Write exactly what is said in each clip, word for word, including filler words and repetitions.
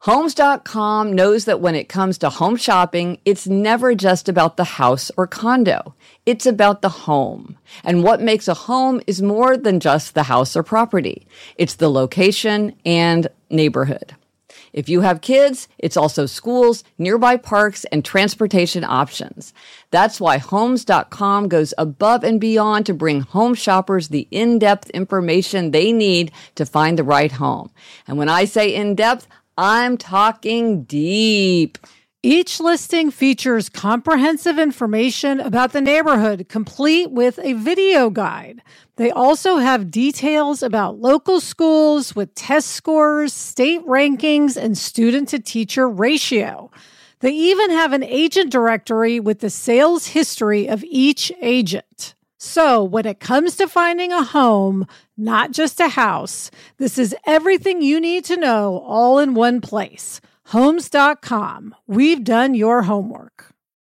Homes dot com knows that when it comes to home shopping, it's never just about the house or condo. It's about the home. And what makes a home is more than just the house or property. It's the location and neighborhood. If you have kids, it's also schools, nearby parks, and transportation options. That's why Homes dot com goes above and beyond to bring home shoppers the in-depth information they need to find the right home. And when I say in-depth, I'm talking deep. Each listing features comprehensive information about the neighborhood, complete with a video guide. They also have details about local schools with test scores, state rankings, and student-to-teacher ratio. They even have an agent directory with the sales history of each agent. So when it comes to finding a home, not just a house, this is everything you need to know all in one place. Homes dot com. We've done your homework.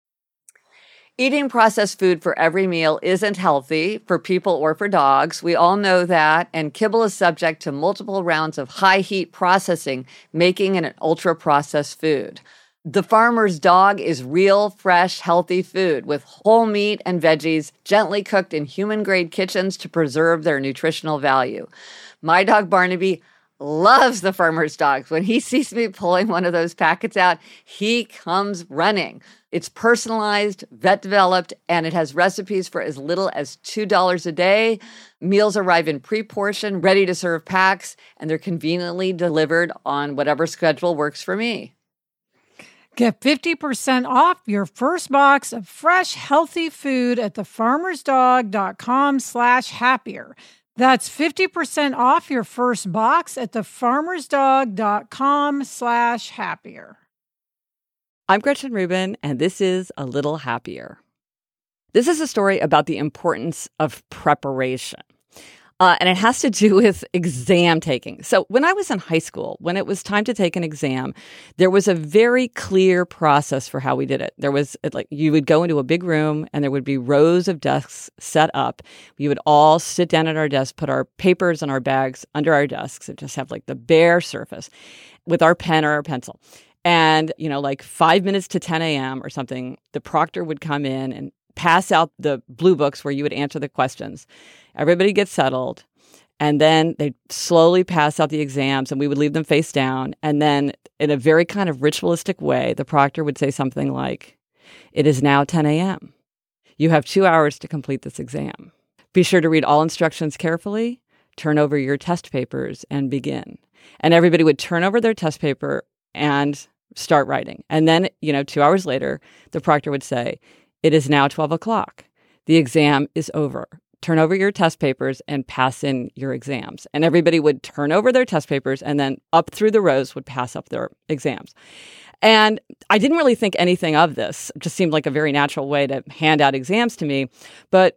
Eating processed food for every meal isn't healthy for people or for dogs. We all know that, and kibble is subject to multiple rounds of high heat processing, making it an ultra-processed food. The Farmer's Dog is real, fresh, healthy food with whole meat and veggies gently cooked in human-grade kitchens to preserve their nutritional value. My dog Barnaby loves the Farmer's Dog. When he sees me pulling one of those packets out, he comes running. It's personalized, vet-developed, and it has recipes for as little as two dollars a day. Meals arrive in pre-portioned, ready-to-serve packs, and they're conveniently delivered on whatever schedule works for me. Get fifty percent off your first box of fresh, healthy food at thefarmersdog.com slash happier. That's fifty percent off your first box at thefarmersdog.com slash happier. I'm Gretchen Rubin, and this is A Little Happier. This is a story about the importance of preparation. Uh, and it has to do with exam taking. So when I was in high school, when it was time to take an exam, there was a very clear process for how we did it. There was like you would go into a big room and there would be rows of desks set up. We would all sit down at our desks, put our papers and our bags under our desks and just have like the bare surface with our pen or our pencil. And, you know, like five minutes to ten a.m. or something, the proctor would come in and pass out the blue books where you would answer the questions. Everybody gets settled, and then they'd slowly pass out the exams, and we would leave them face down. And then in a very kind of ritualistic way, the proctor would say something like, "It is now ten a.m. You have two hours to complete this exam. Be sure to read all instructions carefully, turn over your test papers, and begin." And everybody would turn over their test paper and start writing. And then, you know, two hours later, the proctor would say, "It is now twelve o'clock. The exam is over. Turn over your test papers and pass in your exams." And everybody would turn over their test papers and then up through the rows would pass up their exams. And I didn't really think anything of this. It just seemed like a very natural way to hand out exams to me. But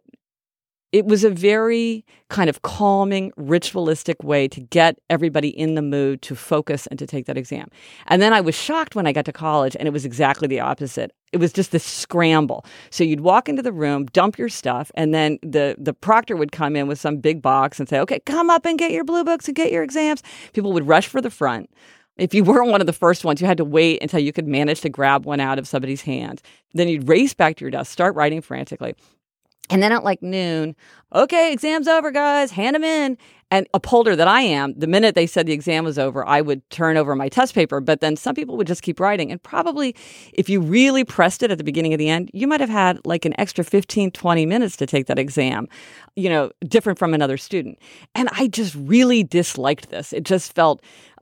it was a very kind of calming, ritualistic way to get everybody in the mood to focus and to take that exam. And then I was shocked when I got to college, and it was exactly the opposite. It was just this scramble. So you'd walk into the room, dump your stuff, and then the, the proctor would come in with some big box and say, "Okay, come up and get your blue books and get your exams." People would rush for the front. If you weren't one of the first ones, you had to wait until you could manage to grab one out of somebody's hand. Then you'd race back to your desk, start writing frantically. And then at like noon, "Okay, exam's over, guys, hand them in." And upholder that I am, the minute they said the exam was over, I would turn over my test paper. But then some people would just keep writing. And probably if you really pressed it at the beginning of the end, you might have had like an extra fifteen, twenty minutes to take that exam, you know, different from another student. And I just really disliked this. It just felt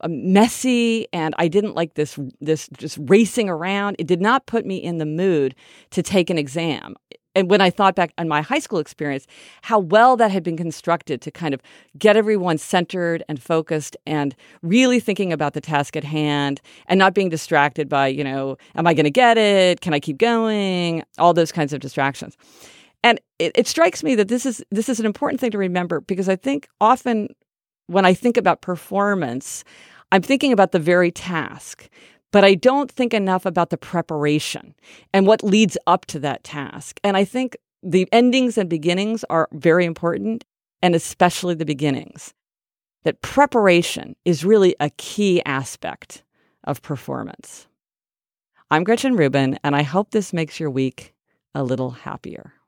messy, and I didn't like this, this just racing around. It did not put me in the mood to take an exam. And when I thought back on my high school experience, how well that had been constructed to kind of get everyone centered and focused and really thinking about the task at hand and not being distracted by, you know, am I going to get it? Can I keep going? All those kinds of distractions. And it, it strikes me that this is this is an important thing to remember, because I think often when I think about performance, I'm thinking about the very task. But I don't think enough about the preparation and what leads up to that task. And I think the endings and beginnings are very important, and especially the beginnings. That preparation is really a key aspect of performance. I'm Gretchen Rubin, and I hope this makes your week a little happier.